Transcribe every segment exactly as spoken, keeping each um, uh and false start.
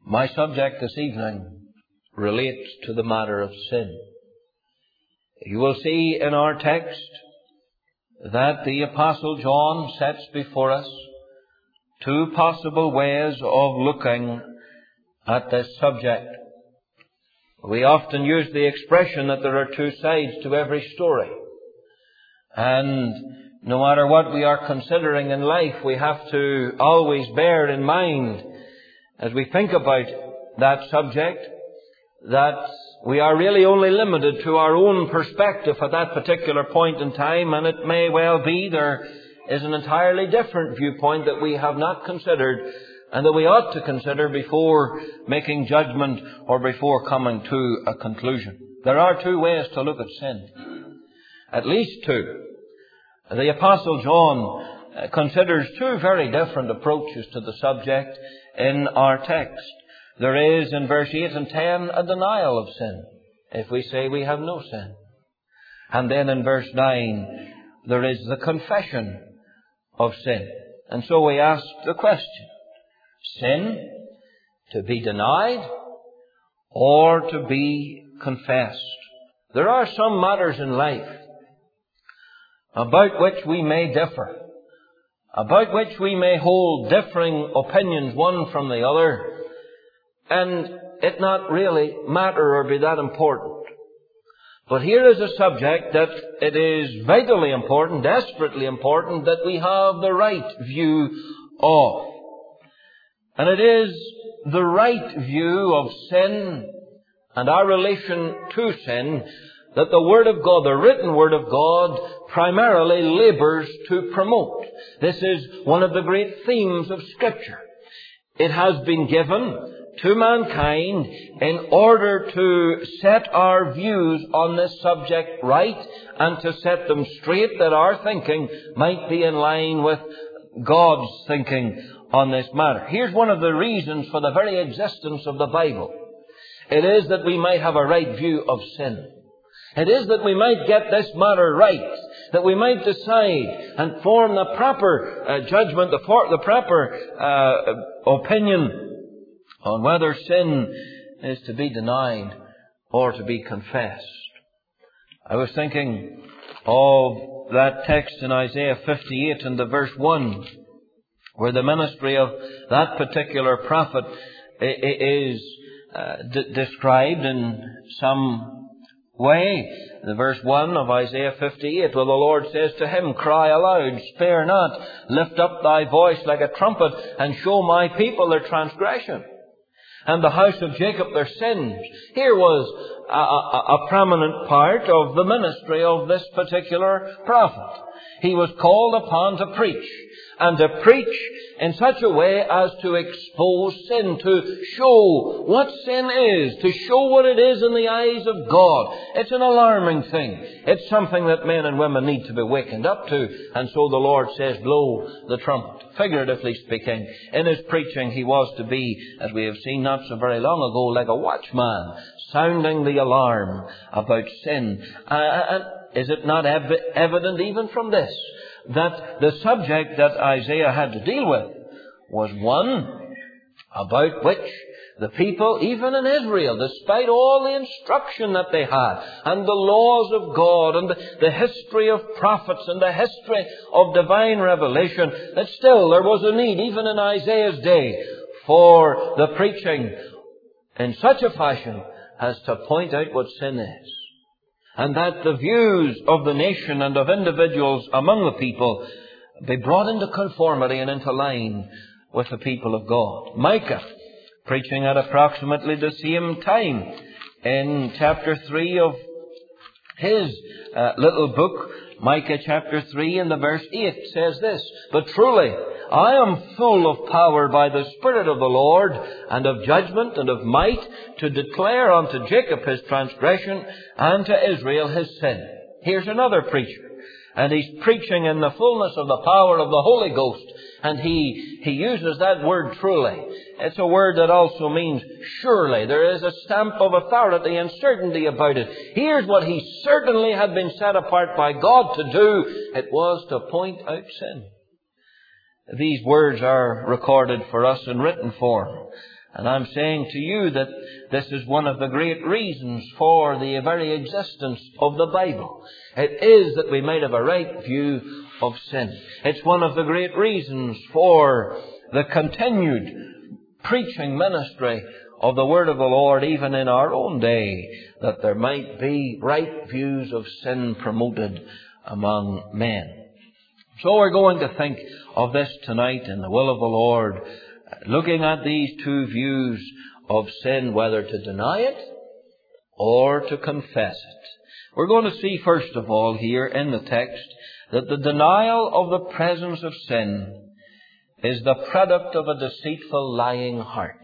My subject this evening relates to the matter of sin. You will see in our text that the Apostle John sets before us two possible ways of looking at this subject. We often use the expression that there are two sides to every story. And no matter what we are considering in life, we have to always bear in mind, as we think about that subject, that we are really only limited to our own perspective at that particular point in time, and it may well be there is an entirely different viewpoint that we have not considered and that we ought to consider before making judgment or before coming to a conclusion. There are two ways to look at sin. At least two. The Apostle John considers two very different approaches to the subject in our text. There is, in verse eight and ten, a denial of sin, if we say we have no sin. And then in verse nine, there is the confession of sin. And so we ask the question, sin to be denied or to be confessed? There are some matters in life about which we may differ, about which we may hold differing opinions one from the other, and it not really matter or be that important. But here is a subject that it is vitally important, desperately important, that we have the right view of. And it is the right view of sin and our relation to sin that the Word of God, the written Word of God, primarily labours to promote. This is one of the great themes of Scripture. It has been given to mankind in order to set our views on this subject right and to set them straight, that our thinking might be in line with God's thinking on this matter. Here's one of the reasons for the very existence of the Bible. It is that we might have a right view of sin. It is that we might get this matter right, that we might decide and form the proper uh, judgment, the, for, the proper uh, opinion on whether sin is to be denied or to be confessed. I was thinking of that text in Isaiah fifty-eight and the verse one, where the ministry of that particular prophet is uh, d- described in some way. The verse one of Isaiah fifty-eight, where the Lord says to him, "Cry aloud, spare not, lift up thy voice like a trumpet, and show my people their transgression, and the house of Jacob their sins." Here was a, a, a prominent part of the ministry of this particular prophet. He was called upon to preach, and to preach in such a way as to expose sin, to show what sin is, to show what it is in the eyes of God. It's an alarming thing. It's something that men and women need to be wakened up to. And so the Lord says, blow the trumpet. Figuratively speaking, in his preaching he was to be, as we have seen not so very long ago, like a watchman, sounding the alarm about sin. Uh, and is it not ev- evident even from this, that the subject that Isaiah had to deal with was one about which the people, even in Israel, despite all the instruction that they had, and the laws of God, and the, the history of prophets, and the history of divine revelation, that still there was a need, even in Isaiah's day, for the preaching in such a fashion as to point out what sin is. And that the views of the nation and of individuals among the people be brought into conformity and into line with the people of God. Micah, preaching at approximately the same time, in chapter three of his uh, little book, Micah chapter three and the verse eight says this, "But truly I am full of power by the Spirit of the Lord, and of judgment and of might, to declare unto Jacob his transgression, and to Israel his sin." Here's another preacher, and he's preaching in the fullness of the power of the Holy Ghost, and he, he uses that word truly. It's a word that also means surely. There is a stamp of authority and certainty about it. Here's what he certainly had been set apart by God to do. It was to point out sin. These words are recorded for us in written form. And I'm saying to you that this is one of the great reasons for the very existence of the Bible. It is that we might have a right view of sin. It's one of the great reasons for the continued preaching ministry of the Word of the Lord, even in our own day, that there might be right views of sin promoted among men. So we're going to think of this tonight in the will of the Lord, looking at these two views of sin, whether to deny it or to confess it. We're going to see, first of all, here in the text, that the denial of the presence of sin is the product of a deceitful, lying heart.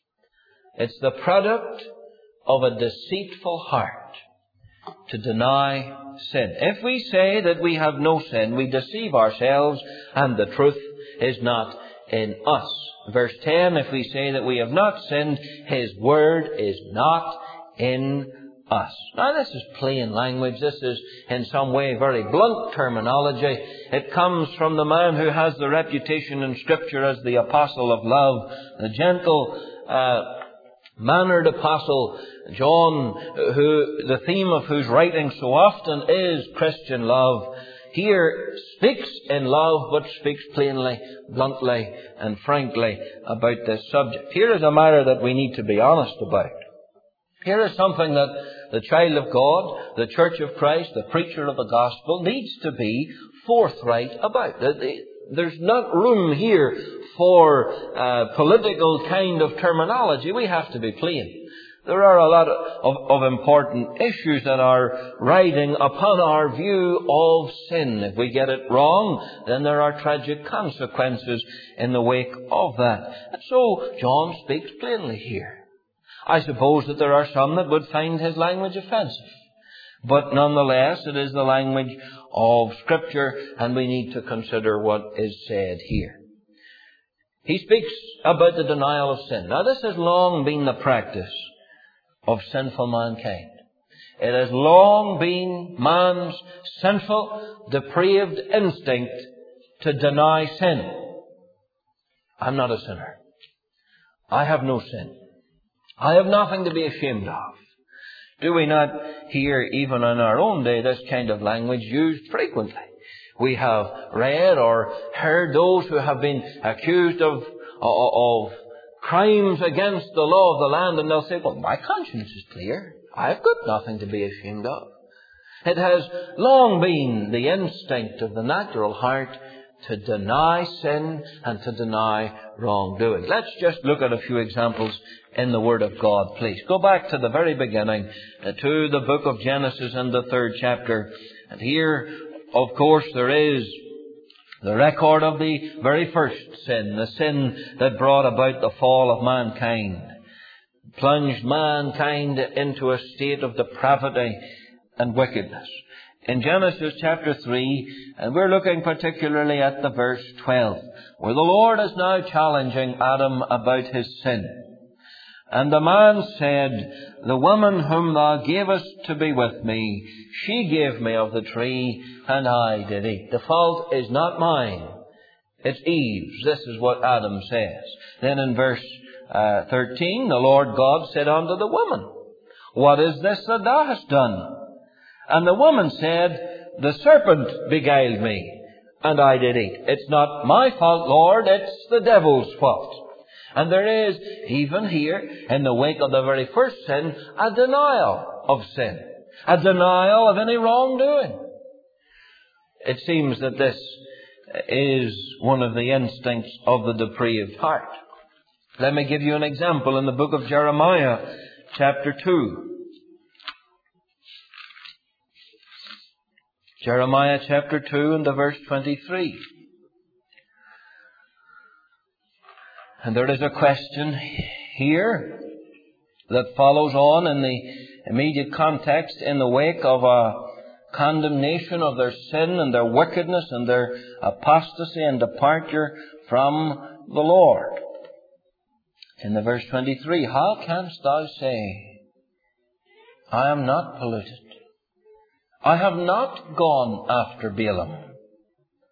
It's the product of a deceitful heart to deny sin. If we say that we have no sin, we deceive ourselves and the truth is not in us. Verse ten, if we say that we have not sinned, His word is not in us. Now this is plain language. This is in some way very blunt terminology. It comes from the man who has the reputation in Scripture as the apostle of love, the gentle, uh, mannered apostle John, who the theme of whose writing so often is Christian love, here speaks in love, but speaks plainly, bluntly and frankly about this subject. Here is a matter that we need to be honest about. Here is something that the child of God, the Church of Christ, the preacher of the gospel needs to be forthright about. There's not room here for uh, political kind of terminology. We have to be plain. There are a lot of, of, of important issues that are riding upon our view of sin. If we get it wrong, then there are tragic consequences in the wake of that. And so John speaks plainly here. I suppose that there are some that would find his language offensive. But nonetheless, it is the language of Scripture, and we need to consider what is said here. He speaks about the denial of sin. Now, this has long been the practice of sinful mankind. It has long been man's sinful, depraved instinct to deny sin. I'm not a sinner. I have no sin. I have nothing to be ashamed of. Do we not hear, even in our own day, this kind of language used frequently? We have read or heard those who have been accused of, of, of crimes against the law of the land, and they'll say, well, my conscience is clear. I've got nothing to be ashamed of. It has long been the instinct of the natural heart to deny sin and to deny wrongdoing. Let's just look at a few examples in the Word of God, please. Go back to the very beginning, uh, to the book of Genesis and the third chapter. And here, of course, there is the record of the very first sin, the sin that brought about the fall of mankind, plunged mankind into a state of depravity and wickedness. In Genesis chapter three, and we're looking particularly at the verse twelve, where the Lord is now challenging Adam about his sin. And the man said, the woman whom thou gavest to be with me, she gave me of the tree, and I did eat. The fault is not mine. It's Eve's. This is what Adam says. Then in verse uh, thirteen, the Lord God said unto the woman, what is this that thou hast done? And the woman said, the serpent beguiled me, and I did eat. It's not my fault, Lord, it's the devil's fault. And there is, even here, in the wake of the very first sin, a denial of sin. A denial of any wrongdoing. It seems that this is one of the instincts of the depraved heart. Let me give you an example in the book of Jeremiah, chapter two. Jeremiah chapter two and the verse twenty-three. And there is a question here that follows on in the immediate context in the wake of a condemnation of their sin and their wickedness and their apostasy and departure from the Lord. In the verse twenty-three, how canst thou say, I am not polluted? I have not gone after Balaam.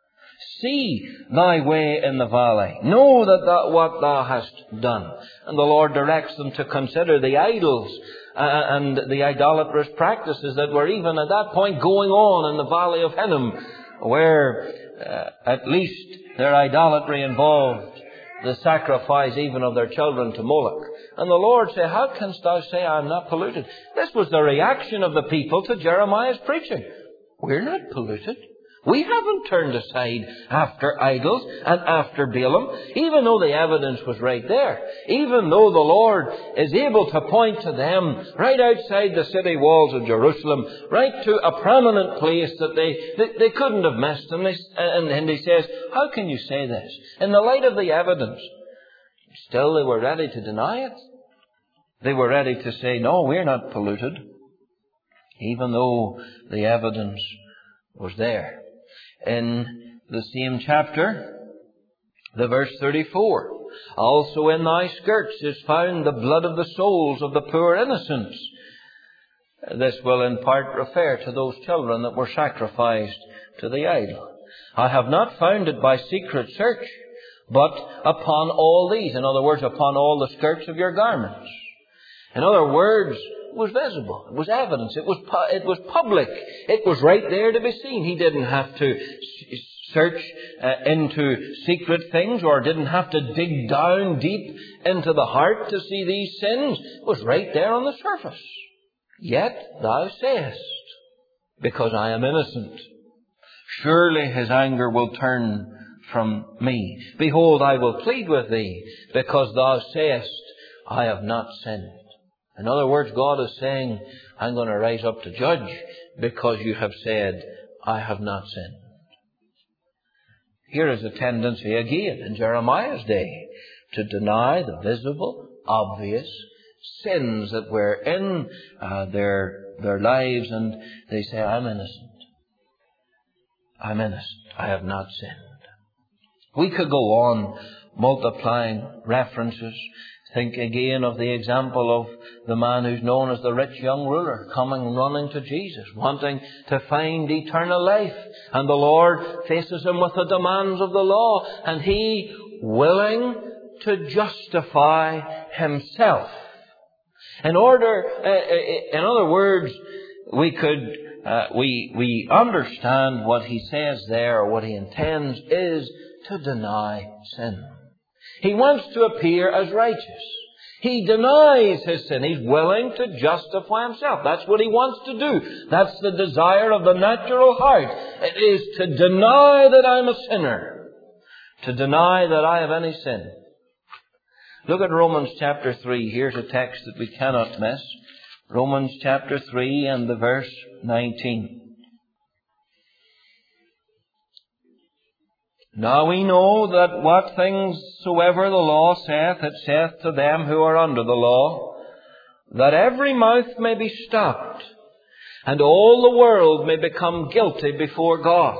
See thy way in the valley. Know that thou, what thou hast done. And the Lord directs them to consider the idols uh, and the idolatrous practices that were even at that point going on in the valley of Hinnom, where uh, at least their idolatry involved the sacrifice even of their children to Moloch. And the Lord said, how canst thou say I am not polluted? This was the reaction of the people to Jeremiah's preaching. We're not polluted. We haven't turned aside after idols and after Balaam, even though the evidence was right there. Even though the Lord is able to point to them right outside the city walls of Jerusalem, right to a prominent place that they, they, they couldn't have missed. And, they, and, and he says, how can you say this? In the light of the evidence, still they were ready to deny it. They were ready to say, no, we're not polluted, even though the evidence was there. In the same chapter, the verse thirty-four, also in thy skirts is found the blood of the souls of the poor innocents. This will in part refer to those children that were sacrificed to the idol. I have not found it by secret search, but upon all these. In other words, upon all the skirts of your garments. In other words, it was visible. It was evidence. It was pu- it was public. It was right there to be seen. He didn't have to s- search uh, into secret things, or didn't have to dig down deep into the heart to see these sins. It was right there on the surface. Yet thou sayest, because I am innocent, surely his anger will turn from me. Behold, I will plead with thee, because thou sayest, I have not sinned. In other words, God is saying, I'm going to rise up to judge because you have said, I have not sinned. Here is a tendency again in Jeremiah's day to deny the visible, obvious sins that were in uh, their, their lives, and they say, I'm innocent. I'm innocent. I have not sinned. We could go on multiplying references. Think again of the example of the man who's known as the rich young ruler, coming running to Jesus, wanting to find eternal life. And the Lord faces him with the demands of the law, and he willing to justify himself. In order, uh, in other words, we could, uh, we, we understand what he says there, or what he intends is to deny sin. He wants to appear as righteous. He denies his sin. He's willing to justify himself. That's what he wants to do. That's the desire of the natural heart. It is to deny that I'm a sinner. To deny that I have any sin. Look at Romans chapter three. Here's a text that we cannot miss. Romans chapter three and the verse nineteen. Now we know that what things soever the law saith, it saith to them who are under the law, that every mouth may be stopped, and all the world may become guilty before God.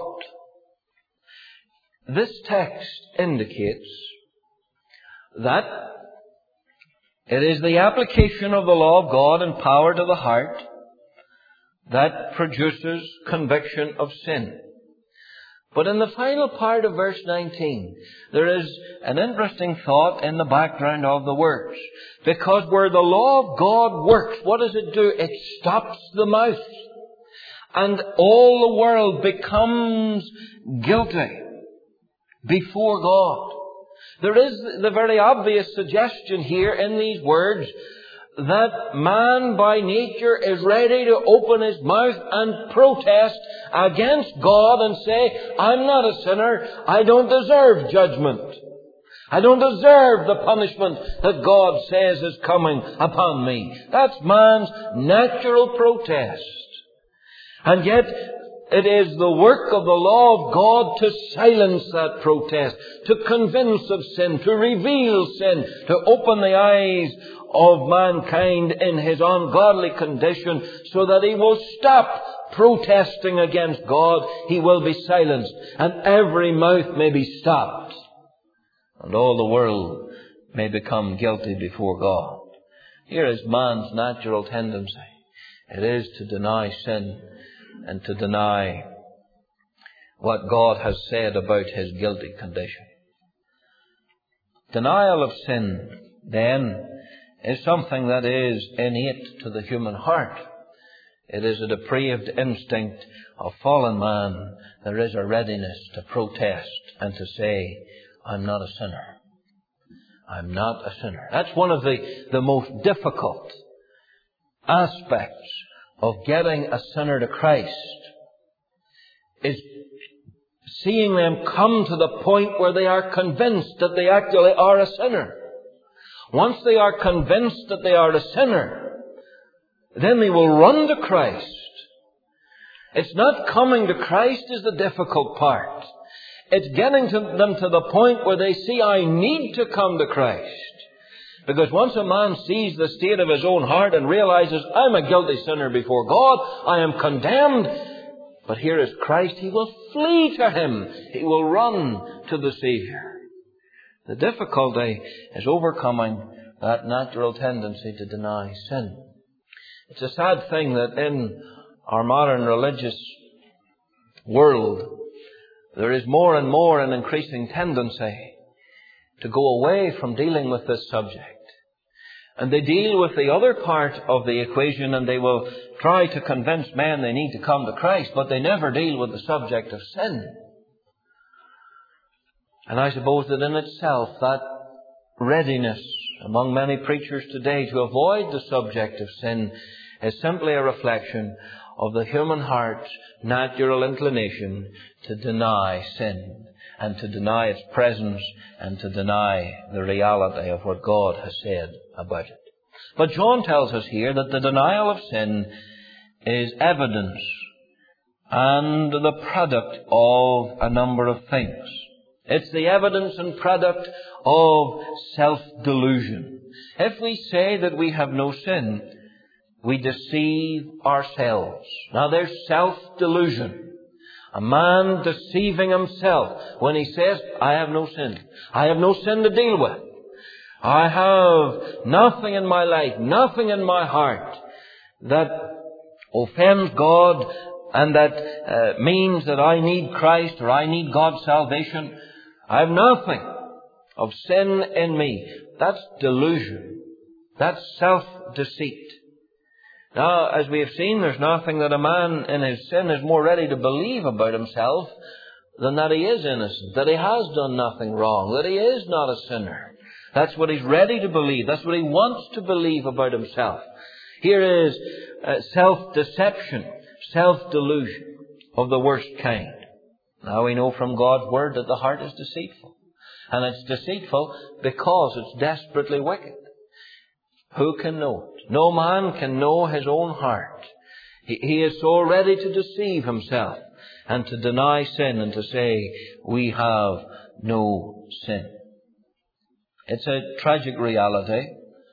This text indicates that it is the application of the law of God in power to the heart that produces conviction of sin. But in the final part of verse nineteen, there is an interesting thought in the background of the words. Because where the law of God works, what does it do? It stops the mouth. And all the world becomes guilty before God. There is the very obvious suggestion here in these words that man by nature is ready to open his mouth and protest against God and say, I'm not a sinner. I don't deserve judgment. I don't deserve the punishment that God says is coming upon me. That's man's natural protest. And yet, it is the work of the law of God to silence that protest, to convince of sin, to reveal sin, to open the eyes of mankind in his ungodly condition so that he will stop protesting against God. He will be silenced, and every mouth may be stopped, and all the world may become guilty before God. Here is man's natural tendency. It is to deny sin and to deny what God has said about his guilty condition. Denial of sin, then, is something that is innate to the human heart. It is a depraved instinct of fallen man. There is a readiness to protest and to say, I'm not a sinner. I'm not a sinner. That's one of the, the most difficult aspects of getting a sinner to Christ, is seeing them come to the point where they are convinced that they actually are a sinner. Once they are convinced that they are a sinner, then they will run to Christ. It's not coming to Christ is the difficult part. It's getting to them to the point where they see, I need to come to Christ. Because once a man sees the state of his own heart and realizes, I'm a guilty sinner before God, I am condemned, but here is Christ, he will flee to him. He will run to the Savior. The difficulty is overcoming that natural tendency to deny sin. It's a sad thing that in our modern religious world, there is more and more an increasing tendency to go away from dealing with this subject. And they deal with the other part of the equation, and they will try to convince men they need to come to Christ, but they never deal with the subject of sin. And I suppose that in itself, that readiness among many preachers today to avoid the subject of sin is simply a reflection of the human heart's natural inclination to deny sin and to deny its presence and to deny the reality of what God has said about it. But John tells us here that the denial of sin is evidence and the product of a number of things. It's the evidence and product of self-delusion. If we say that we have no sin, we deceive ourselves. Now there's self-delusion. A man deceiving himself when he says, I have no sin. I have no sin to deal with. I have nothing in my life, nothing in my heart that offends God and that uh, means that I need Christ or I need God's salvation. I have nothing of sin in me. That's delusion. That's self-deceit. Now, as we have seen, there's nothing that a man in his sin is more ready to believe about himself than that he is innocent, that he has done nothing wrong, that he is not a sinner. That's what he's ready to believe. That's what he wants to believe about himself. Here is uh, self-deception, self-delusion of the worst kind. Now we know from God's Word that the heart is deceitful. And it's deceitful because it's desperately wicked. Who can know it? No man can know his own heart. He, he is so ready to deceive himself and to deny sin and to say, we have no sin. It's a tragic reality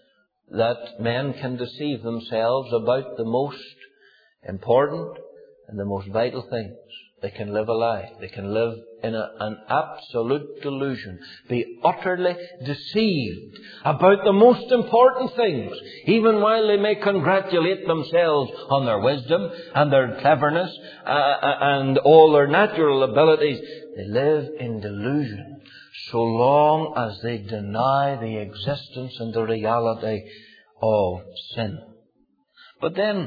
that men can deceive themselves about the most important and the most vital things. They can live a lie. They can live in a, an absolute delusion. Be utterly deceived about the most important things. Even while they may congratulate themselves on their wisdom and their cleverness uh, and all their natural abilities, they live in delusion so long as they deny the existence and the reality of sin. But then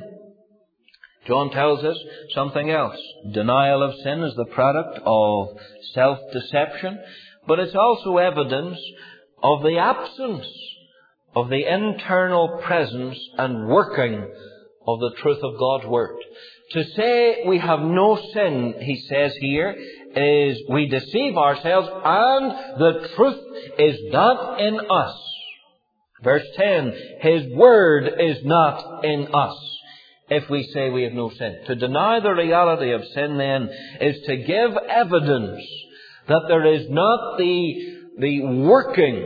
John tells us something else. Denial of sin is the product of self-deception, but it's also evidence of the absence of the internal presence and working of the truth of God's Word. To say we have no sin, he says here, is we deceive ourselves and the truth is not in us. Verse ten, His Word is not in us. If we say we have no sin. To deny the reality of sin then is to give evidence that there is not the, the working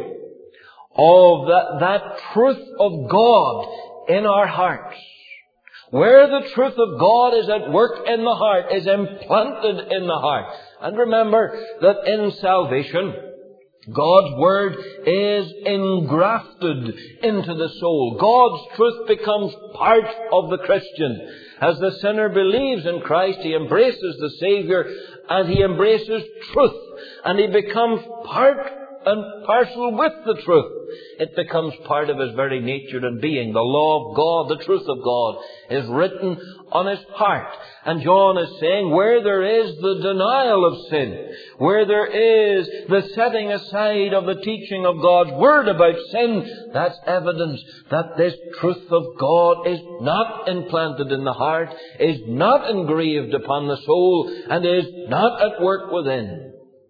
of that, that truth of God in our hearts. Where the truth of God is at work in the heart, is implanted in the heart. And remember that in salvation, God's Word is engrafted into the soul. God's truth becomes part of the Christian. As the sinner believes in Christ, he embraces the Saviour, and he embraces truth, and he becomes part and parcel with the truth. It becomes part of his very nature and being. The law of God, the truth of God, is written on his heart. And John is saying, where there is the denial of sin, where there is the setting aside of the teaching of God's Word about sin, that's evidence that this truth of God is not implanted in the heart, is not engraved upon the soul, and is not at work within.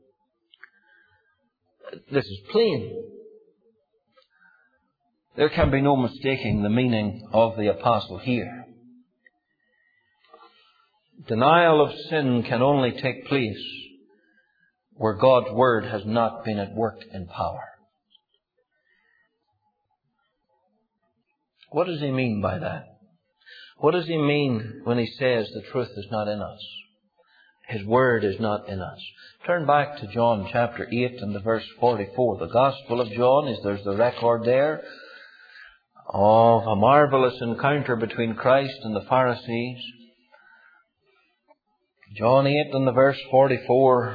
This is plain. There can be no mistaking the meaning of the apostle here. Denial of sin can only take place where God's Word has not been at work in power. What does he mean by that? What does he mean when he says the truth is not in us? His Word is not in us. Turn back to John chapter eight and the verse forty-four. The Gospel of John is, there's the record there of a marvelous encounter between Christ and the Pharisees. John eight and the verse forty-four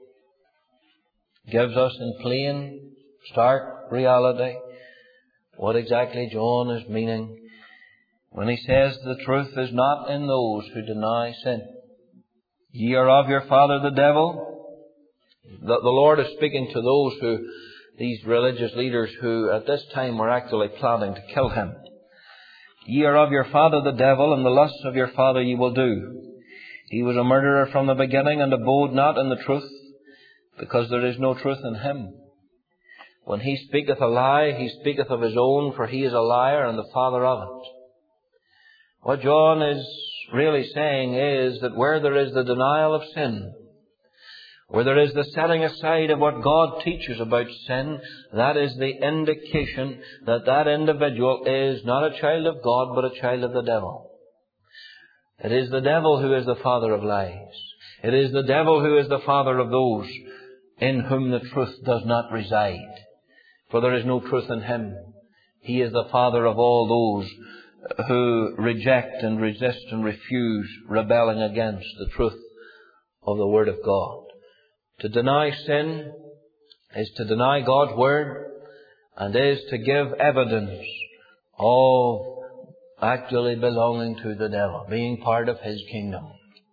gives us in plain, stark reality what exactly John is meaning when he says the truth is not in those who deny sin. Ye are of your father the devil. The, the Lord is speaking to those who, these religious leaders who at this time were actually planning to kill him. Ye are of your father the devil, and the lusts of your father ye will do. He was a murderer from the beginning, and abode not in the truth, because there is no truth in him. When he speaketh a lie, he speaketh of his own, for he is a liar and the father of it. What John is really saying is that where there is the denial of sin, where there is the setting aside of what God teaches about sin, that is the indication that that individual is not a child of God, but a child of the devil. It is the devil who is the father of lies. It is the devil who is the father of those in whom the truth does not reside. For there is no truth in him. He is the father of all those who reject and resist and refuse, rebelling against the truth of the Word of God. To deny sin is to deny God's Word, and is to give evidence of actually belonging to the devil, being part of his kingdom.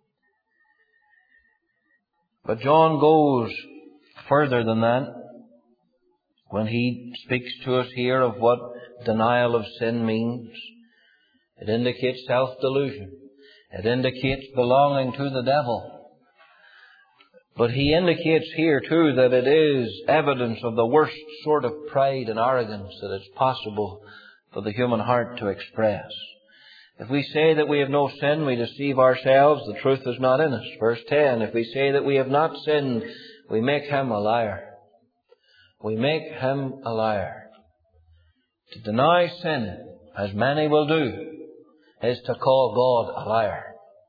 But John goes further than that when he speaks to us here of what denial of sin means. It indicates self-delusion. It indicates belonging to the devil. But he indicates here too that it is evidence of the worst sort of pride and arrogance that it's possible for the human heart to express. If we say that we have no sin, we deceive ourselves. The truth is not in us. Verse ten, if we say that we have not sinned, we make him a liar. We make him a liar. To deny sin, as many will do, is to call God a liar.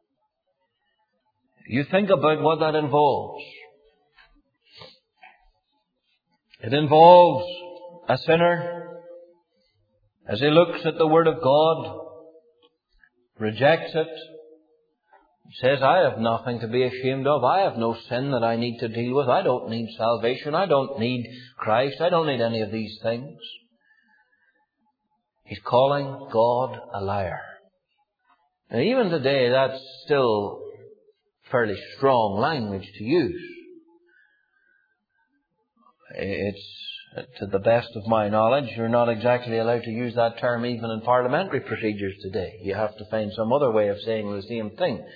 You think about what that involves. It involves a sinner, as he looks at the Word of God, rejects it, says, I have nothing to be ashamed of. I have no sin that I need to deal with. I don't need salvation. I don't need Christ. I don't need any of these things. He's calling God a liar. Now, even today, that's still fairly strong language to use. It's, to the best of my knowledge, you're not exactly allowed to use that term even in parliamentary procedures today. You have to find some other way of saying the same thing.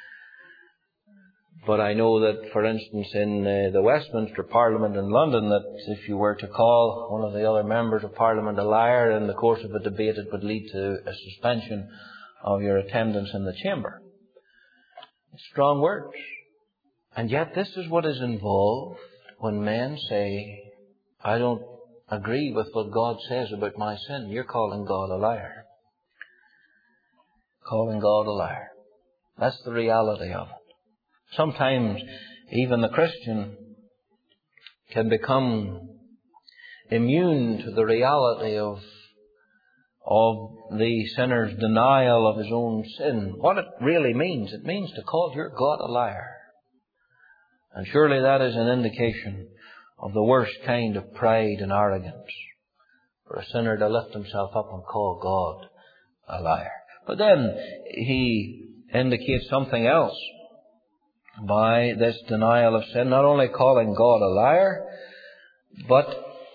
But I know that, for instance, in uh, the Westminster Parliament in London, that if you were to call one of the other members of Parliament a liar in the course of a debate, it would lead to a suspension of your attendance in the chamber. Strong words. And yet this is what is involved when men say, I don't agree with what God says about my sin. You're calling God a liar. Calling God a liar. That's the reality of it. Sometimes even the Christian can become immune to the reality of of the sinner's denial of his own sin. What it really means, it means to call your God a liar. And surely that is an indication of the worst kind of pride and arrogance, for a sinner to lift himself up and call God a liar. But then he indicates something else by this denial of sin, not only calling God a liar, but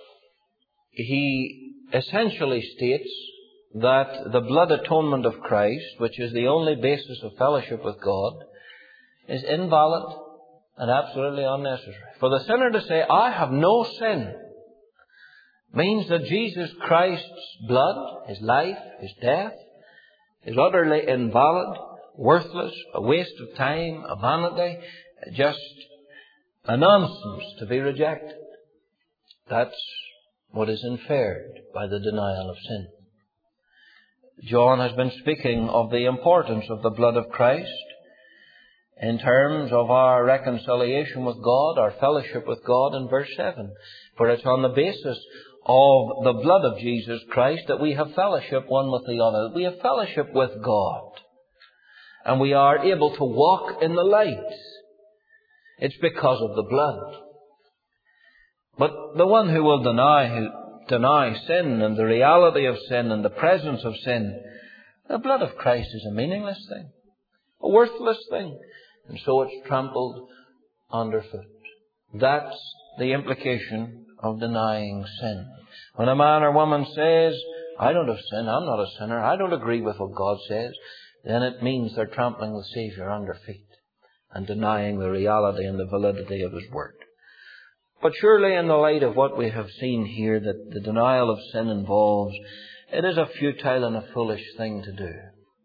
he essentially states that the blood atonement of Christ, which is the only basis of fellowship with God, is invalid and absolutely unnecessary. For the sinner to say, I have no sin, means that Jesus Christ's blood, His life, His death, is utterly invalid, worthless, a waste of time, a vanity, just a nonsense to be rejected. That's what is inferred by the denial of sin. John has been speaking of the importance of the blood of Christ in terms of our reconciliation with God, our fellowship with God in verse seven. For it's on the basis of the blood of Jesus Christ that we have fellowship one with the other. We have fellowship with God. And we are able to walk in the light. It's because of the blood. But the one who will deny, who deny sin and the reality of sin and the presence of sin, the blood of Christ is a meaningless thing, a worthless thing. And so it's trampled underfoot. That's the implication of denying sin. When a man or woman says, I don't have sin, I'm not a sinner, I don't agree with what God says, then it means they're trampling the Saviour under feet and denying the reality and the validity of His Word. But surely in the light of what we have seen here that the denial of sin involves, it is a futile and a foolish thing to do.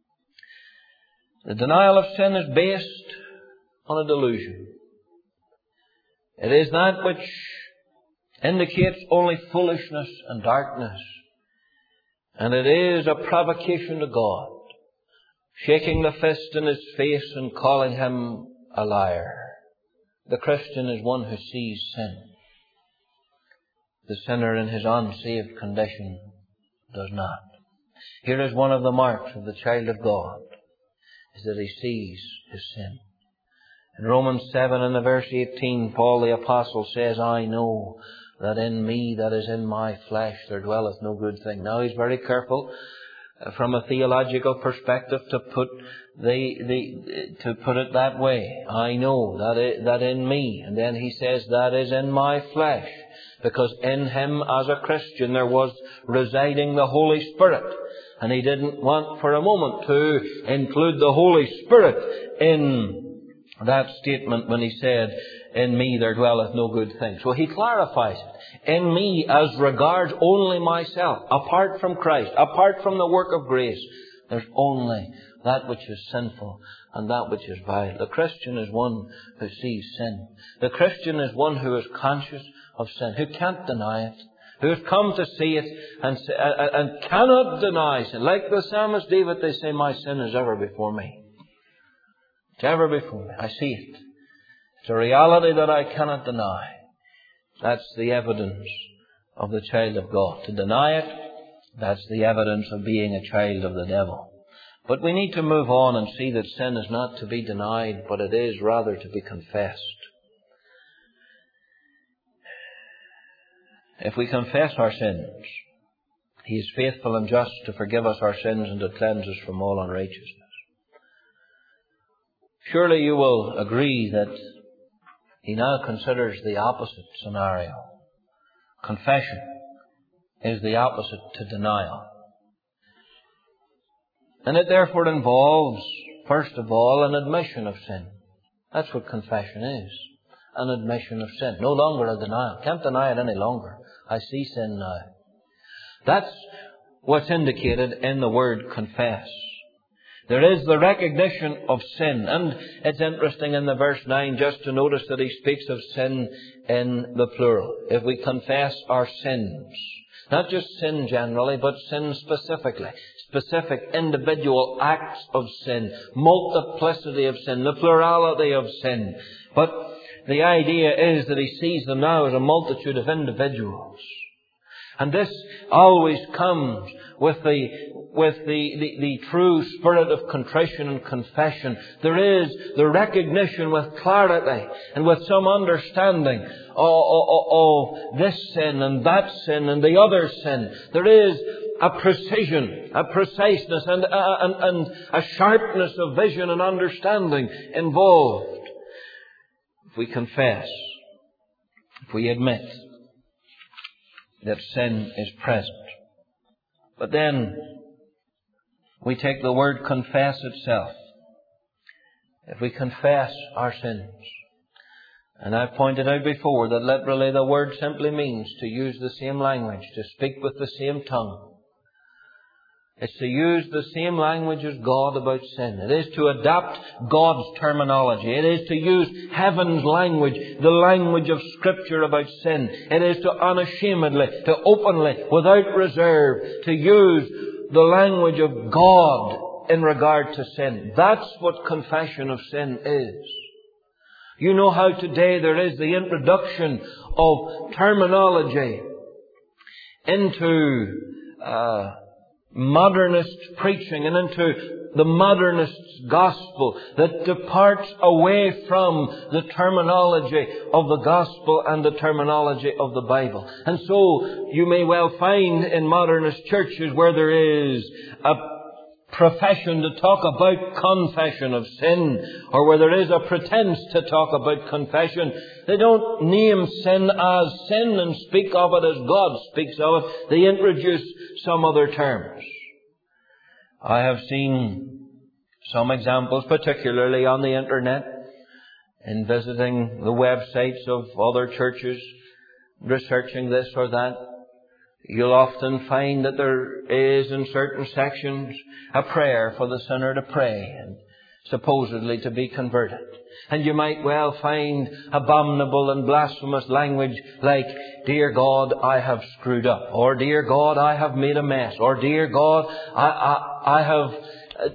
The denial of sin is based on a delusion. It is that which indicates only foolishness and darkness. And it is a provocation to God, shaking the fist in His face and calling Him a liar. The Christian is one who sees sin. The sinner in his unsaved condition does not. Here is one of the marks of the child of God, is that he sees his sin. In Romans seven and the verse eighteen, Paul the Apostle says, I know that in me, that is in my flesh, there dwelleth no good thing. Now he's very careful from a theological perspective to put the, the, to put it that way. I know that, it, that in me. And then he says, that is in my flesh. Because in him as a Christian there was residing the Holy Spirit. And he didn't want for a moment to include the Holy Spirit in that statement when he said, in me there dwelleth no good thing. So he clarifies it. In me as regards only myself, apart from Christ, apart from the work of grace, there's only that which is sinful and that which is vile. The Christian is one who sees sin. The Christian is one who is conscious of sin, who can't deny it, who has come to see it and, and cannot deny sin. Like the psalmist David, they say, my sin is ever before me. It's ever before me. I see it. It's a reality that I cannot deny. That's the evidence of the child of God. To deny it, that's the evidence of being a child of the devil. But we need to move on and see that sin is not to be denied, but it is rather to be confessed. If we confess our sins, He is faithful and just to forgive us our sins and to cleanse us from all unrighteousness. Surely you will agree that He now considers the opposite scenario. Confession is the opposite to denial. And it therefore involves, first of all, an admission of sin. That's what confession is. An admission of sin. No longer a denial. Can't deny it any longer. I see sin now. That's what's indicated in the word confess. There is the recognition of sin. And it's interesting in the verse nine just to notice that he speaks of sin in the plural. If we confess our sins, not just sin generally, but sin specifically. Specific individual acts of sin. Multiplicity of sin. The plurality of sin. But the idea is that he sees them now as a multitude of individuals. And this always comes with the with the, the, the true spirit of contrition and confession. There is the recognition with clarity and with some understanding of, of, of this sin and that sin and the other sin. There is a precision, a preciseness and, uh, and, and a sharpness of vision and understanding involved. If we confess, if we admit that sin is present. But then we take the word confess itself. If we confess our sins, and I've pointed out before that literally the word simply means to use the same language, to speak with the same tongue. It's to use the same language as God about sin. It is to adapt God's terminology. It is to use heaven's language, the language of Scripture about sin. It is to unashamedly, to openly, without reserve, to use the language of God in regard to sin. That's what confession of sin is. You know how today there is the introduction of terminology into uh, modernist preaching and into the modernist gospel that departs away from the terminology of the gospel and the terminology of the Bible. And so you may well find in modernist churches where there is a profession to talk about confession of sin, or where there is a pretense to talk about confession, they don't name sin as sin and speak of it as God speaks of it. They introduce some other terms. I have seen some examples, particularly on the internet, in visiting the websites of other churches, researching this or that. You'll often find that there is in certain sections a prayer for the sinner to pray and supposedly to be converted. And you might well find abominable and blasphemous language like, "Dear God, I have screwed up," or "Dear God, I have made a mess," or "Dear God, I, I, I have..." Uh,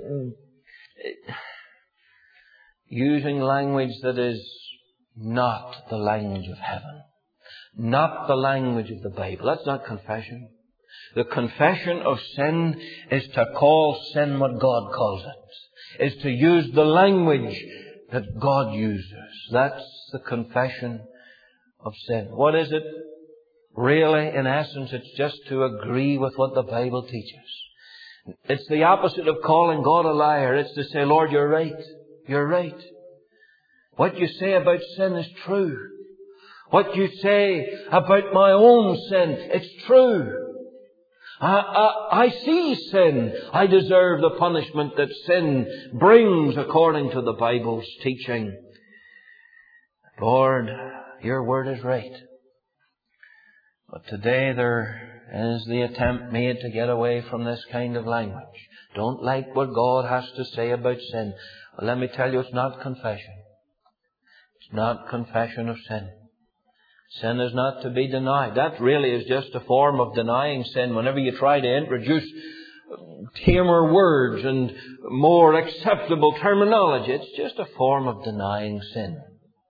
using language that is not the language of heaven. Not the language of the Bible. That's not confession. The confession of sin is to call sin what God calls it. Is to use the language that God uses. That's the confession of sin. What is it? Really, in essence, it's just to agree with what the Bible teaches. It's the opposite of calling God a liar. It's to say, "Lord, you're right. You're right. What you say about sin is true. What you say about my own sin, it's true. I, I, I see sin. I deserve the punishment that sin brings according to the Bible's teaching. Lord, your word is right." But today there is the attempt made to get away from this kind of language. Don't like what God has to say about sin. Well, let me tell you, it's not confession. It's not confession of sin. Sin is not to be denied. That really is just a form of denying sin. Whenever you try to introduce tamer words and more acceptable terminology, it's just a form of denying sin.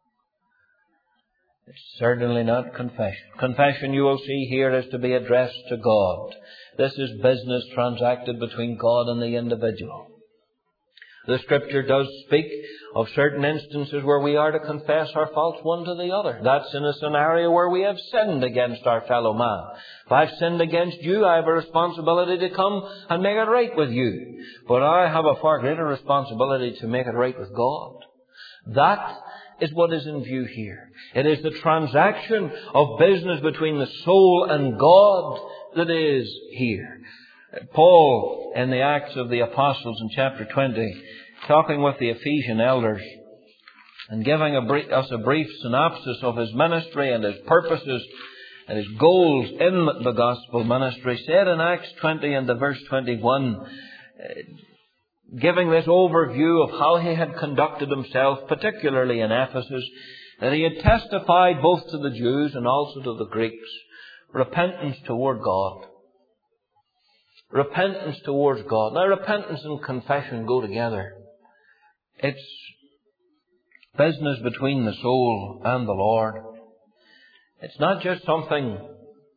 It's certainly not confession. Confession, you will see here, is to be addressed to God. This is business transacted between God and the individual. The Scripture does speak of certain instances where we are to confess our faults one to the other. That's in a scenario where we have sinned against our fellow man. If I've sinned against you, I have a responsibility to come and make it right with you. But I have a far greater responsibility to make it right with God. That is what is in view here. It is the transaction of business between the soul and God that is here. Paul, in the Acts of the Apostles in chapter twenty, talking with the Ephesian elders and giving a brief, us a brief synopsis of his ministry and his purposes and his goals in the gospel ministry, said in Acts twenty and the verse twenty-one, giving this overview of how he had conducted himself, particularly in Ephesus, that he had testified both to the Jews and also to the Greeks, repentance toward God. Repentance towards God. Now, repentance and confession go together. It's business between the soul and the Lord. It's not just something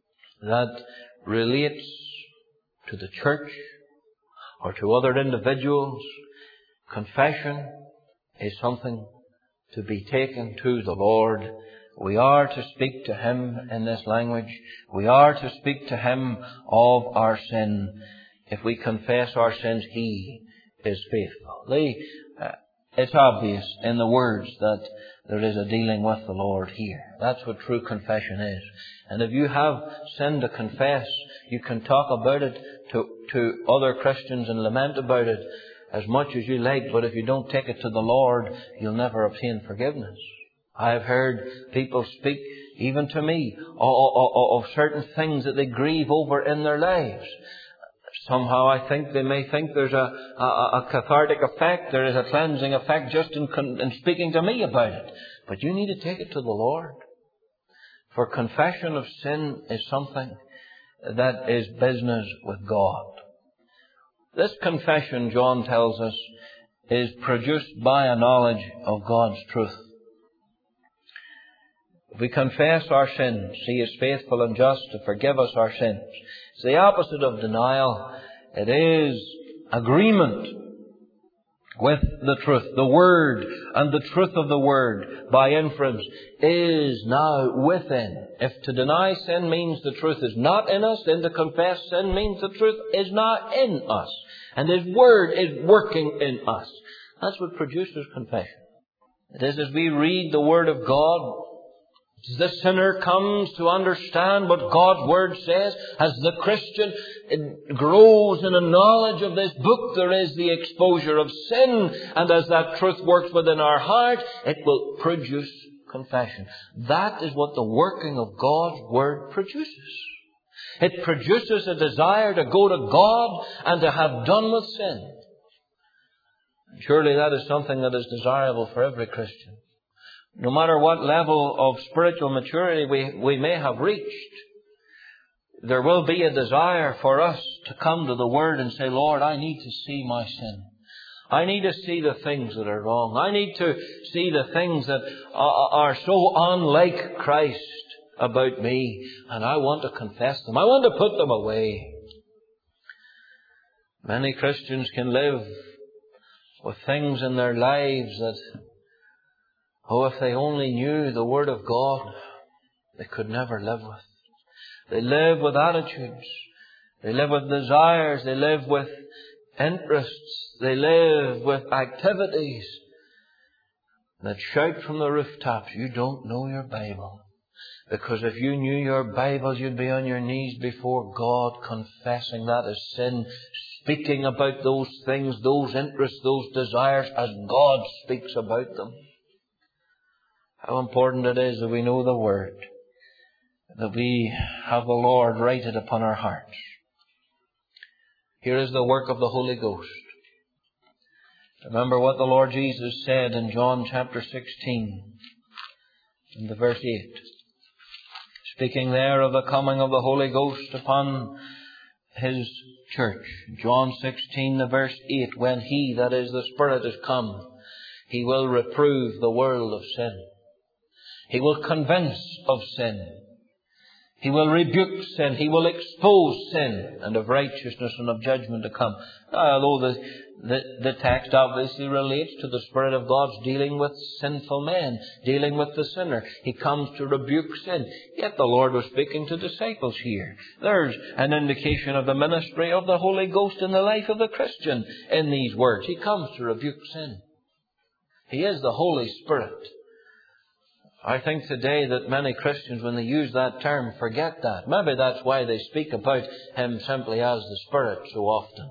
that relates to the church or to other individuals, confession is something to be taken to the Lord. We are to speak to Him in this language. We are to speak to Him of our sin. If we confess our sins, He is faithful. They, uh, it's obvious in the words that there is a dealing with the Lord here. That's what true confession is. And if you have sin to confess, you can talk about it to, to other Christians and lament about it as much as you like, but if you don't take it to the Lord, you'll never obtain forgiveness. I have heard people speak, even to me, of, of, of certain things that they grieve over in their lives. Somehow I think they may think there's a, a, a cathartic effect, there is a cleansing effect just in, in speaking to me about it. But you need to take it to the Lord. For confession of sin is something that is business with God. This confession, John tells us, is produced by a knowledge of God's truth. If we confess our sins, He is faithful and just to forgive us our sins. It's the opposite of denial. It is agreement with the truth. The Word and the truth of the Word, by inference, is now within. If to deny sin means the truth is not in us, then to confess sin means the truth is not in us. And His Word is working in us. That's what produces confession. It is as we read the Word of God, as the sinner comes to understand what God's Word says, as the Christian grows in a knowledge of this book, there is the exposure of sin, and as that truth works within our heart, it will produce confession. That is what the working of God's Word produces. It produces a desire to go to God and to have done with sin. Surely that is something that is desirable for every Christian. No matter what level of spiritual maturity we, we may have reached, there will be a desire for us to come to the Word and say, Lord, I need to see my sin. I need to see the things that are wrong. I need to see the things that are so unlike Christ about me, and I want to confess them. I want to put them away. Many Christians can live with things in their lives that, oh, if they only knew the Word of God, they could never live with. They live with attitudes. They live with desires. They live with interests. They live with activities that shout from the rooftops, you don't know your Bible. Because if you knew your Bible, you'd be on your knees before God, confessing that as sin, speaking about those things, those interests, those desires, as God speaks about them. How important it is that we know the Word, that we have the Lord written upon our hearts. Here is the work of the Holy Ghost. Remember what the Lord Jesus said in John chapter sixteen, in the verse eight. Speaking there of the coming of the Holy Ghost upon His church. John sixteen, the verse eight. When He, that is the Spirit, is come, He will reprove the world of sin. He will convince of sin. He will rebuke sin. He will expose sin, and of righteousness and of judgment to come. Now, although the, the, the text obviously relates to the Spirit of God's dealing with sinful men, dealing with the sinner. He comes to rebuke sin. Yet the Lord was speaking to disciples here. There's an indication of the ministry of the Holy Ghost in the life of the Christian in these words. He comes to rebuke sin. He is the Holy Spirit. I think today that many Christians, when they use that term, forget that. Maybe that's why they speak about Him simply as the Spirit so often.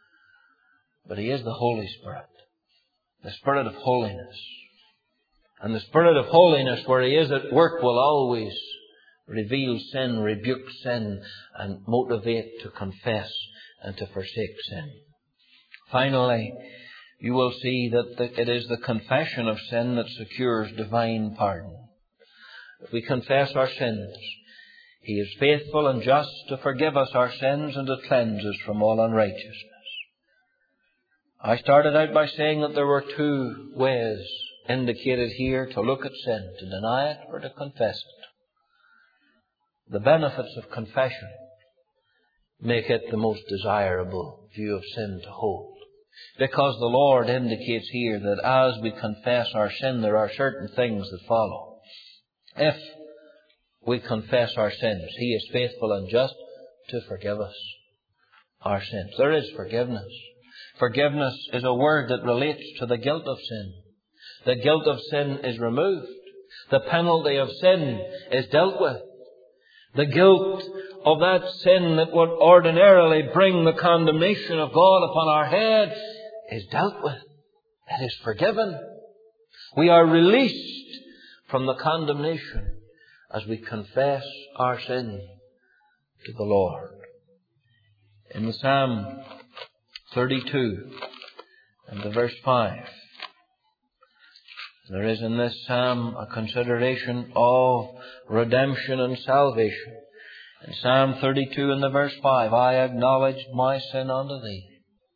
But He is the Holy Spirit, the Spirit of holiness. And the Spirit of holiness, where He is at work, will always reveal sin, rebuke sin, and motivate to confess and to forsake sin. Finally, you will see that it is the confession of sin that secures divine pardon. If we confess our sins, He is faithful and just to forgive us our sins and to cleanse us from all unrighteousness. I started out by saying that there were two ways indicated here to look at sin, to deny it or to confess it. the benefits of confession make it the most desirable view of sin to hold. Because the Lord indicates here that as we confess our sin, there are certain things that follow. If we confess our sins, He is faithful and just to forgive us our sins. There is forgiveness. Forgiveness is a word that relates to the guilt of sin. The guilt of sin is removed. The penalty of sin is dealt with. The guilt of that sin that would ordinarily bring the condemnation of God upon our head is dealt with. It is forgiven. We are released from the condemnation as we confess our sin to the Lord. In the Psalm thirty-two and the verse five, there is in this psalm a consideration of redemption and salvation. In Psalm thirty-two and the verse five, I acknowledged my sin unto Thee.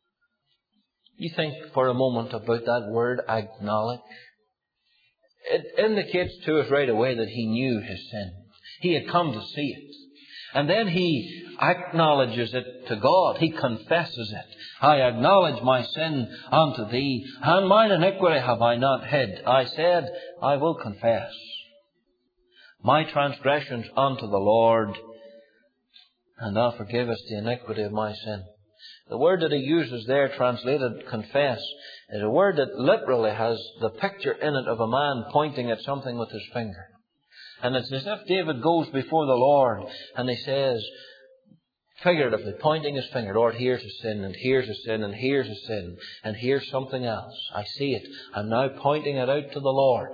You think for a moment about that word, acknowledge. It indicates to us right away that he knew his sin. He had come to see it. And then he acknowledges it to God. He confesses it. I acknowledge my sin unto Thee, and mine iniquity have I not hid. I said, I will confess my transgressions unto the Lord, and Thou forgivest the iniquity of my sin. The word that he uses there, translated confess, is a word that literally has the picture in it of a man pointing at something with his finger. And it's as if David goes before the Lord and he says, figuratively, pointing his finger, Lord, here's a sin, and here's a sin, and here's a sin, and here's something else. I see it. I'm now pointing it out to the Lord.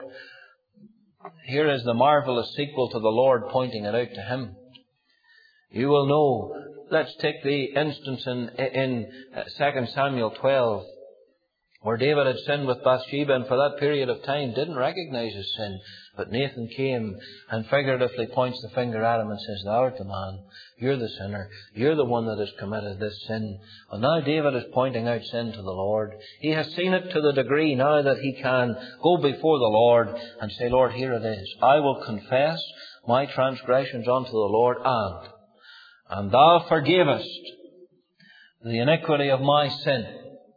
Here is the marvelous sequel to the Lord pointing it out to him. You will know, let's take the instance in, in Second Samuel twelve, where David had sinned with Bathsheba and for that period of time didn't recognize his sin. But Nathan came and figuratively points the finger at him and says, Thou art the man. You're the sinner. You're the one that has committed this sin. Well, now David is pointing out sin to the Lord. He has seen it to the degree now that he can go before the Lord and say, Lord, here it is. I will confess my transgressions unto the Lord, and, and Thou forgavest the iniquity of my sin.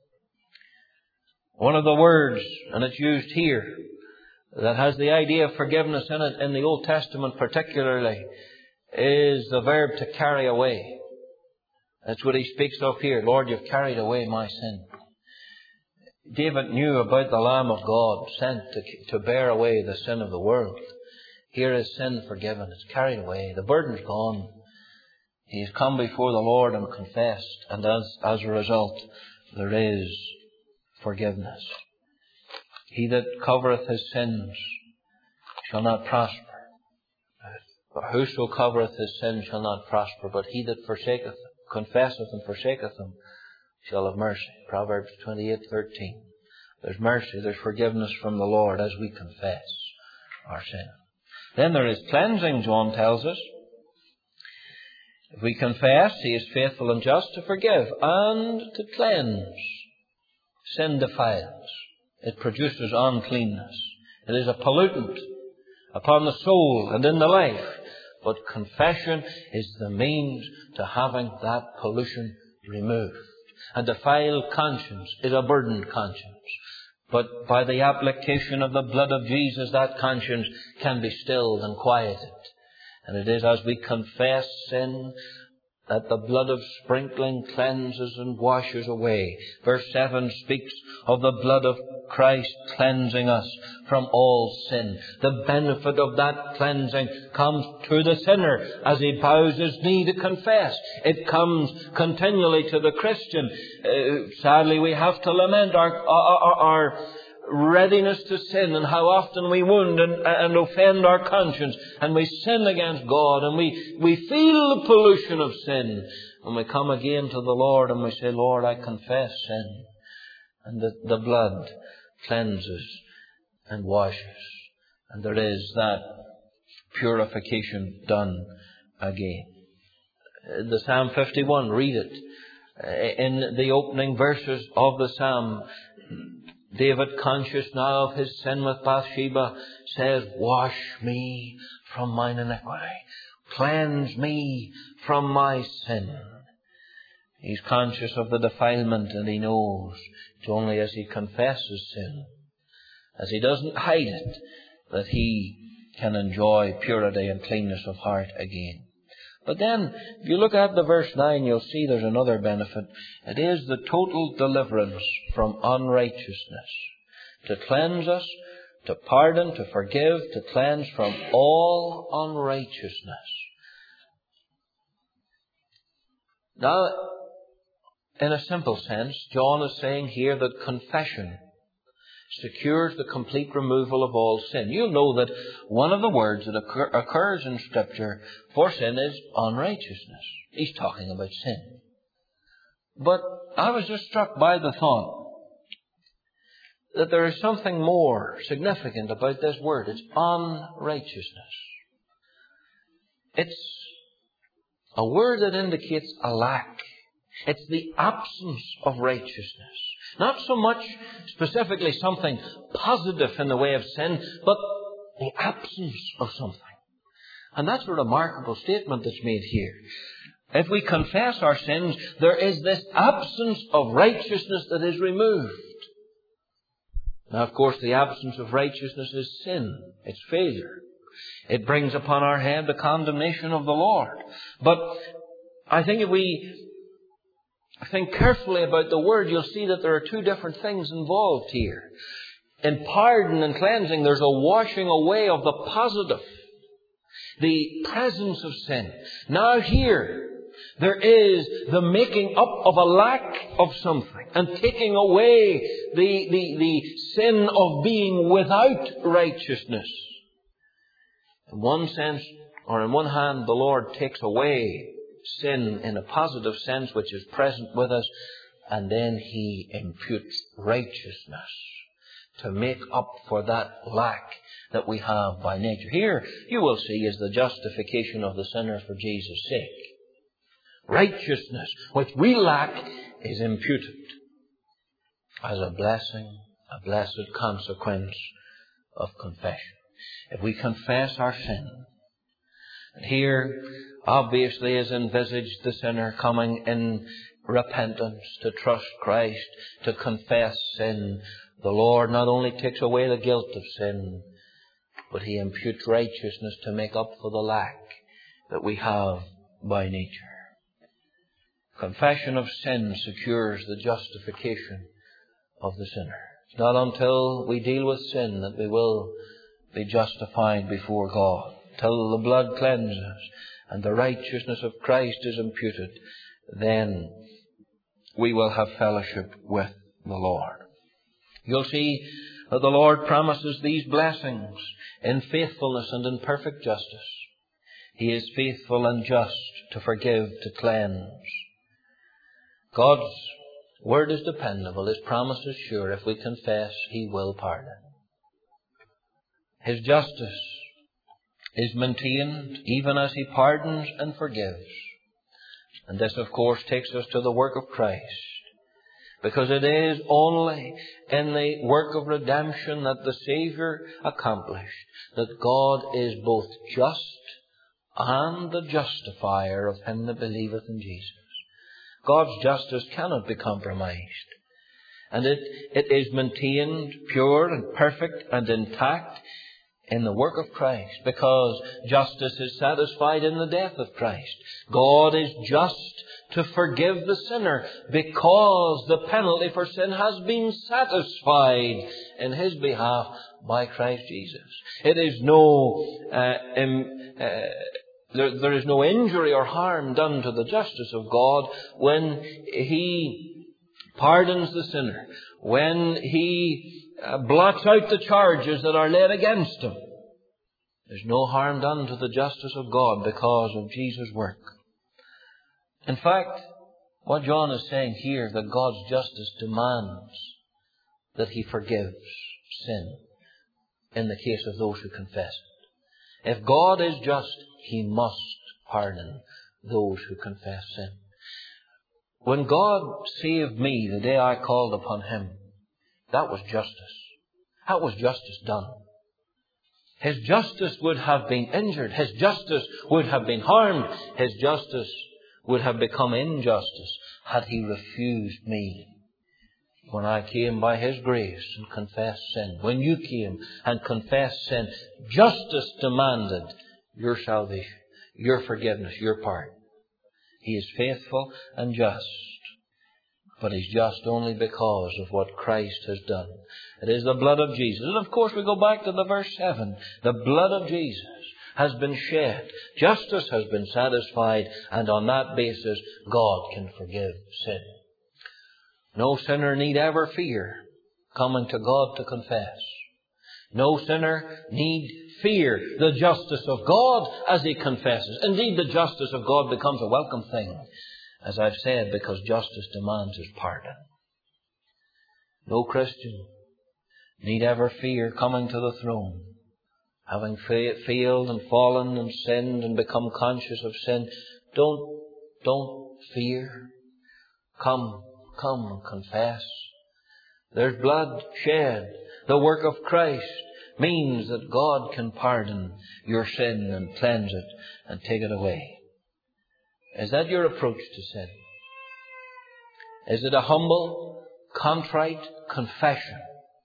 One of the words, and it's used here, that has the idea of forgiveness in it, in the Old Testament particularly, is the verb to carry away. That's what he speaks of here. Lord, you've carried away my sin. David knew about the Lamb of God sent to, to bear away the sin of the world. Here is sin forgiven. It's carried away. The burden's gone. He's come before the Lord and confessed. And as, as a result, there is forgiveness. He that covereth his sins shall not prosper. For whoso covereth his sins shall not prosper, but he that forsaketh, confesseth and forsaketh them shall have mercy. Proverbs twenty-eight thirteen. There's mercy, there's forgiveness from the Lord as we confess our sin. Then there is cleansing, John tells us. If we confess, He is faithful and just to forgive and to cleanse. Sin defiles. It produces uncleanness. It is a pollutant upon the soul and in the life. But confession is the means to having that pollution removed. A defiled conscience is a burdened conscience. But by the application of the blood of Jesus, that conscience can be stilled and quieted. And it is as we confess sin that the blood of sprinkling cleanses and washes away. Verse seven speaks of the blood of Christ cleansing us from all sin. The benefit of that cleansing comes to the sinner as he bows his knee to confess. It comes continually to the Christian. Uh, sadly, we have to lament our, our, our readiness to sin and how often we wound and, and offend our conscience, and we sin against God, and we, we feel the pollution of sin, and we come again to the Lord and we say, Lord, I confess sin. And the, the blood cleanses and washes, and there is that purification done again. The Psalm fifty-one, read it. In the opening verses of the Psalm, David, conscious now of his sin with Bathsheba, says, Wash me from mine iniquity. Cleanse me from my sin. He's conscious of the defilement, and he knows it's only as he confesses sin, as he doesn't hide it, that he can enjoy purity and cleanness of heart again. But then, if you look at the verse nine, you'll see there's another benefit. It is the total deliverance from unrighteousness. To cleanse us, to pardon, to forgive, to cleanse from all unrighteousness. Now, in a simple sense, John is saying here that confession secures the complete removal of all sin. You'll know that one of the words that occur, occurs in Scripture for sin is unrighteousness. He's talking about sin. But I was just struck by the thought that there is something more significant about this word. It's unrighteousness. It's a word that indicates a lack. It's the absence of righteousness. Not so much specifically something positive in the way of sin, but the absence of something. And that's a remarkable statement that's made here. If we confess our sins, there is this absence of righteousness that is removed. Now, of course, the absence of righteousness is sin. It's failure. It brings upon our head the condemnation of the Lord. But I think if we think carefully about the word, you'll see that there are two different things involved here. In pardon and cleansing, there's a washing away of the positive, the presence of sin. Now here, there is the making up of a lack of something and taking away the, the, the sin of being without righteousness. In one sense, or in one hand, the Lord takes away sin in a positive sense, which is present with us, and then He imputes righteousness to make up for that lack that we have by nature. Here, you will see, is the justification of the sinner for Jesus' sake. Righteousness, which we lack, is imputed as a blessing, a blessed consequence of confession. If we confess our sin, and here, obviously, is envisaged the sinner coming in repentance to trust Christ, to confess sin. The Lord not only takes away the guilt of sin, but He imputes righteousness to make up for the lack that we have by nature. Confession of sin secures the justification of the sinner. It's not until we deal with sin that we will be justified before God. Till the blood cleanses and the righteousness of Christ is imputed, then we will have fellowship with the Lord. You'll see that the Lord promises these blessings in faithfulness and in perfect justice. He is faithful and just to forgive, to cleanse. God's word is dependable. His promise is sure. If we confess, He will pardon. His justice is maintained even as He pardons and forgives. And this, of course, takes us to the work of Christ. Because it is only in the work of redemption that the Saviour accomplished that God is both just and the justifier of him that believeth in Jesus. God's justice cannot be compromised. And it, it is maintained pure and perfect and intact in the work of Christ, because justice is satisfied in the death of Christ. God is just to forgive the sinner because the penalty for sin has been satisfied in His behalf by Christ Jesus. It is no, uh, um, uh, there, there is no injury or harm done to the justice of God when He pardons the sinner, when He uh, blots out the charges that are laid against him. There's no harm done to the justice of God because of Jesus' work. In fact, what John is saying here is that God's justice demands that He forgives sin in the case of those who confess it. If God is just, He must pardon those who confess sin. When God saved me the day I called upon Him, that was justice. That was justice done. His justice would have been injured. His justice would have been harmed. His justice would have become injustice had He refused me. When I came by His grace and confessed sin, when you came and confessed sin, justice demanded your salvation, your forgiveness, your pardon. He is faithful and just. But He's just only because of what Christ has done. It is the blood of Jesus. And of course we go back to the verse seven. The blood of Jesus has been shed. Justice has been satisfied. And on that basis, God can forgive sin. No sinner need ever fear coming to God to confess. No sinner need fear the justice of God as he confesses. Indeed, the justice of God becomes a welcome thing, as I've said, because justice demands His pardon. No Christian need ever fear coming to the throne, having fa- failed and fallen and sinned and become conscious of sin. Don't, don't fear. Come, come and confess. There's blood shed. The work of Christ means that God can pardon your sin and cleanse it and take it away. Is that your approach to sin? Is it a humble, contrite confession?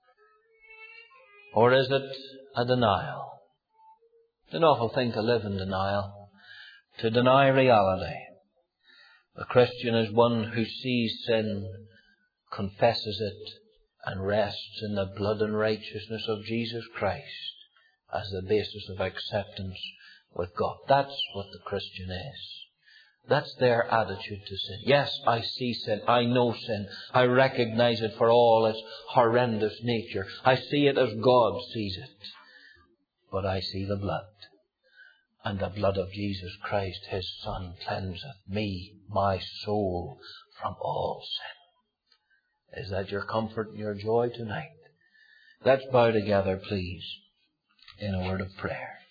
Or is it a denial? It's an awful thing to live in denial, to deny reality. The Christian is one who sees sin, confesses it, and rests in the blood and righteousness of Jesus Christ as the basis of acceptance with God. That's what the Christian is. That's their attitude to sin. Yes, I see sin. I know sin. I recognize it for all its horrendous nature. I see it as God sees it. But I see the blood. And the blood of Jesus Christ, His Son, cleanseth me, my soul, from all sin. Is that your comfort and your joy tonight? Let's bow together, please, in a word of prayer.